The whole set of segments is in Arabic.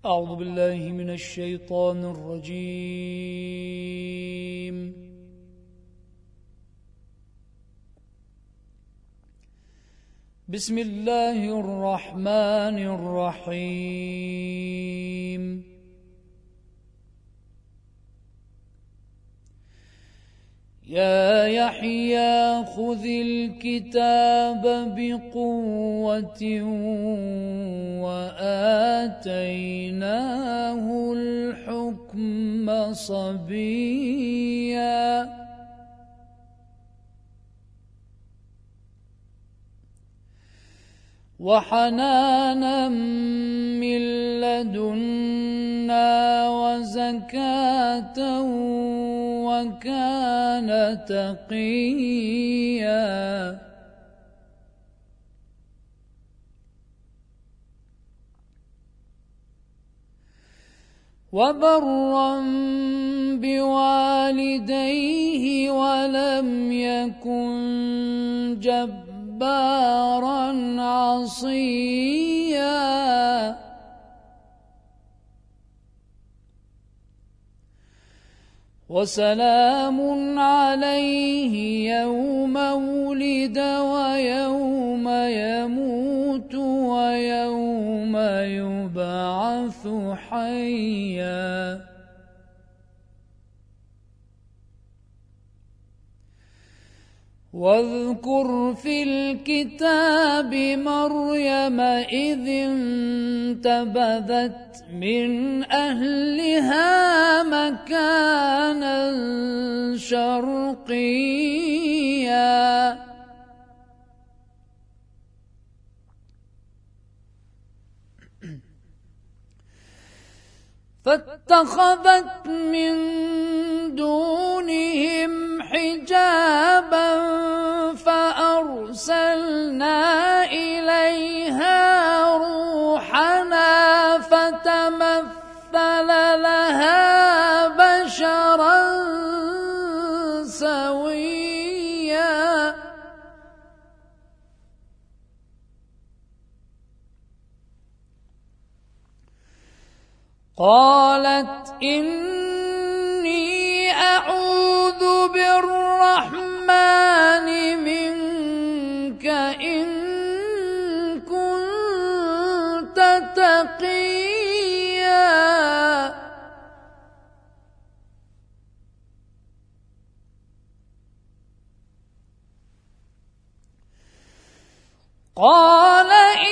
أعوذ بالله من الشيطان الرجيم. بسم الله الرحمن الرحيم. يا يحيى خذ الكتاب بقوة وآتيناه الحكم صبيا وحنانا من لدنا وزكاة وكان تقيا وبرا بوالديه ولم يكن جبارا عصيا وسلام عليه يوم ولد ويوم يموت ويوم يبعث حيا واذكر في الكتاب مريم إذ انتبذت من أهلها مكانا شرقيا فاتخذت من دونهم حجابا فأرسلنا إليها روحنا فتمثل لها بشرا سويا قالت إني أعوذ بالرحمن منك إن كنت تقيا قال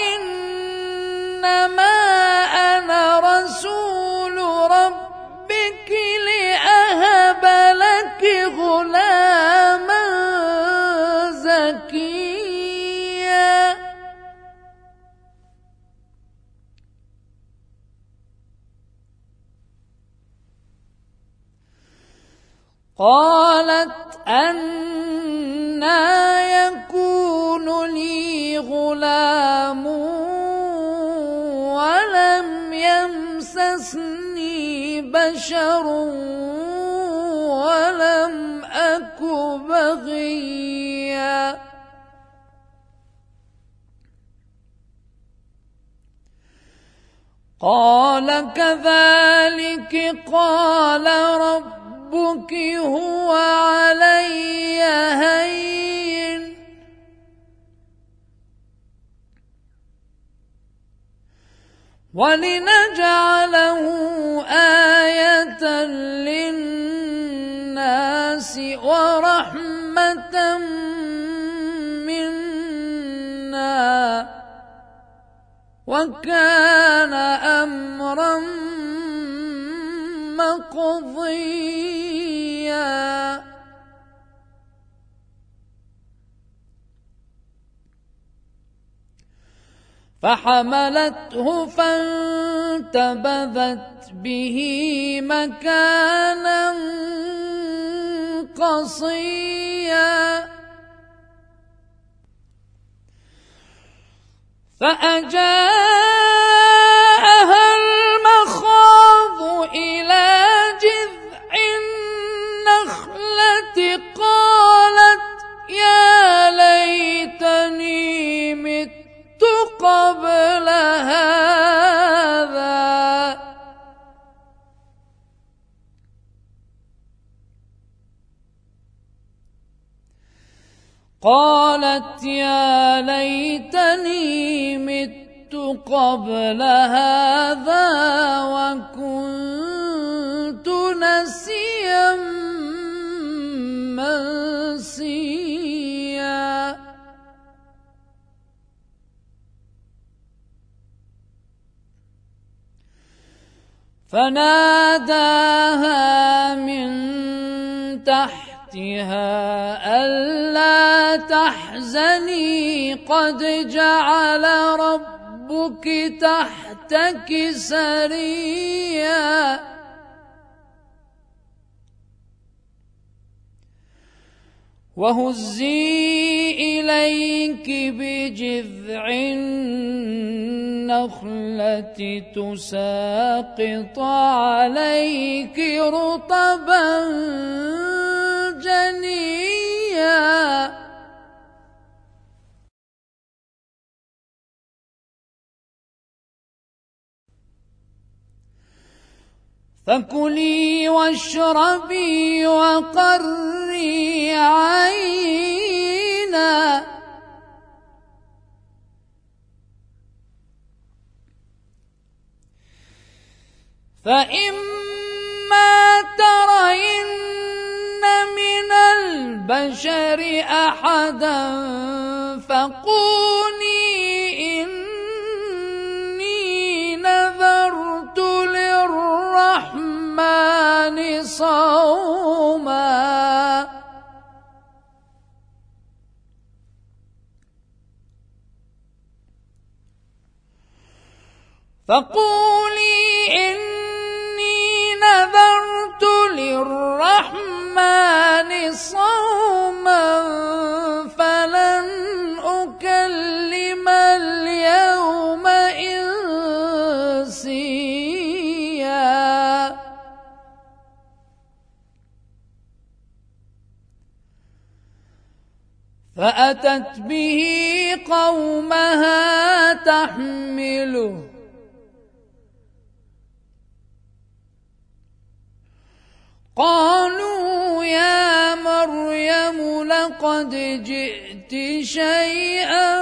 إنما أنا رسول ربك لأهب لك غلاما زكيا قالت أنى يكون لي غلام ولم يمسسني بشر ولم أك بغيا قال كذلك قال ربك هو علي هين ولنجعله آية للناس ورحمة منا وكان أمرا مقضيا فحملته فانتبذت به مكانا قصيا فأجاءها المخاض إلى جذع النخلة قالت يا ليتني مت قبل هذا قالت يا ليتني مت قبل هذا وكنت نسيا منسيا فناداها من تحتها ألا تحزني قد جعل ربك تحتك سريا وهزي إليك بجذع النخلة تساقط عليك رطبا جنيا فكلي واشربي وقري عينا فإما ترين من البشر أحدا فقولي إني نذرت للرحمن صوما نذرت للرحمن صوما فلن أكلم اليوم إنسيا فأتت به قومها تحمله قالوا يا مريم لقد جئت شيئا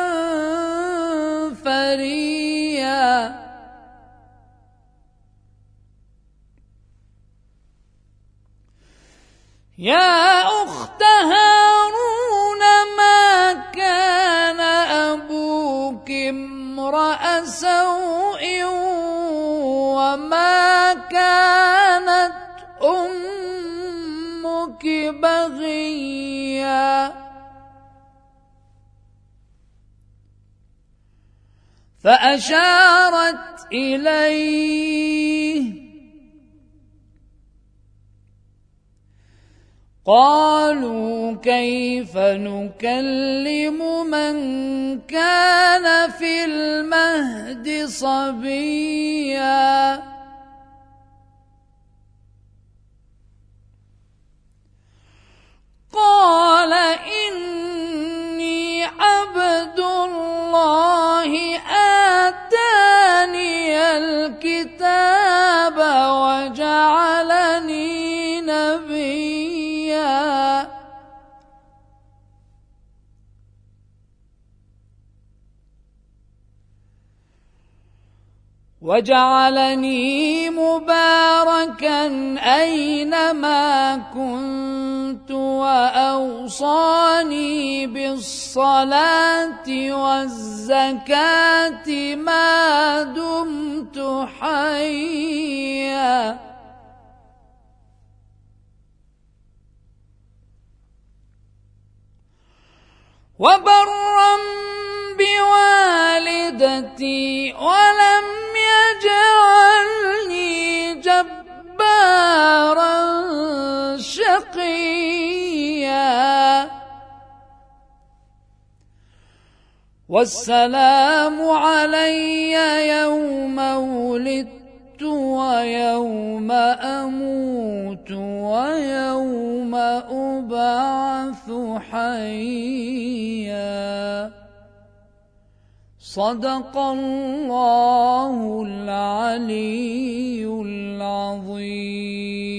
فريا يا أخت هارون ما كان أبوك امرأ سوء وما كانت أمك بغيا فأشارت إليه قالوا كيف نكلم من كان في المهد صبيا قال إني عبد الله آتاني الكتاب وجعلني نبيا وجعلني مباركا أينما كنت وأوصاني بالصلاة والزكاة ما دمت حيا وبرا بوالدتي ولم يجعلني جبارا شقيا والسلام علي يوم ولدت ويوم أموت ويوم أبعث حيا صدق الله العلي العظيم.